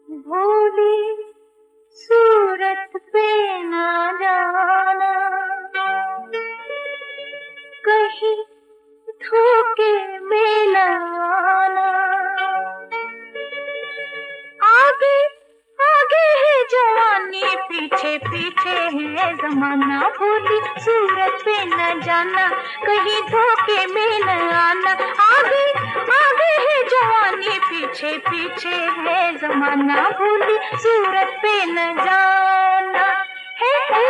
भोली सूरत पे ना जाना, कहीं धोखे में न आना। आगे आगे है जवानी, पीछे पीछे है जमाना। भोली सूरत पे न जाना, कहीं धोखे में न आना। आगे आगे है जवानी, पीछे पीछे है जमाना। भोली सूरत पे न जाना है।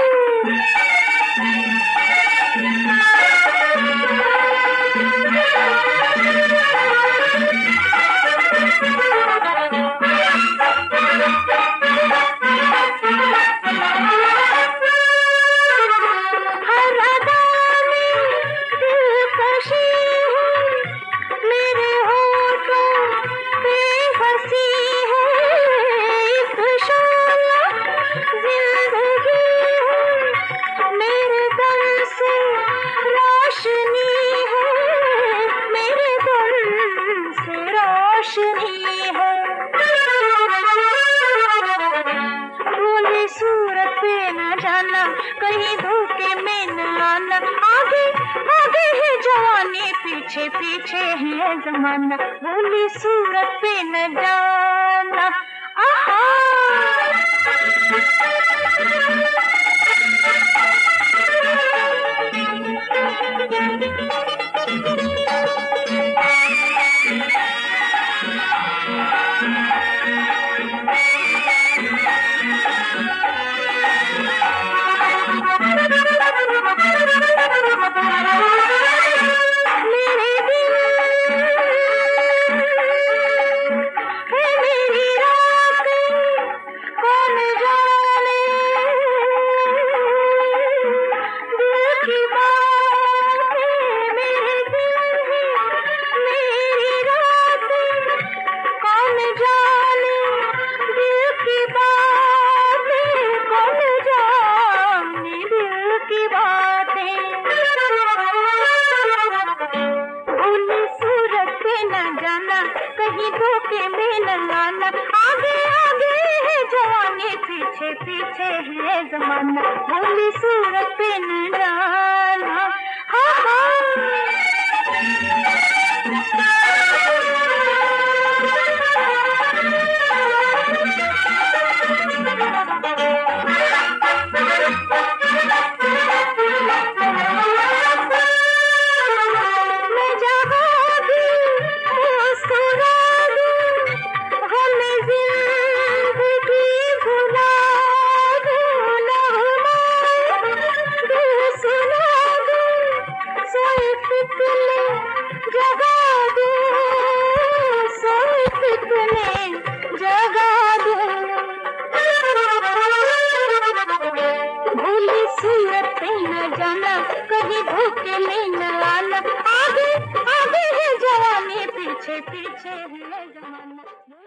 भोली सूरत पे न जाना, कहीं धोखे में न आना। आगे आगे है जवानी, पीछे पीछे है जमाना। भोली सूरत पे न जाना। आहा कहीं धोखे में न आना। आगे आगे है जवानी, पीछे पीछे है जमाना। भोली सूरत पे न जाना। हाँ हाँ जाना, कहीं धोखे में न आना। आगे आगे है जवानी, पीछे पीछे है जमाना।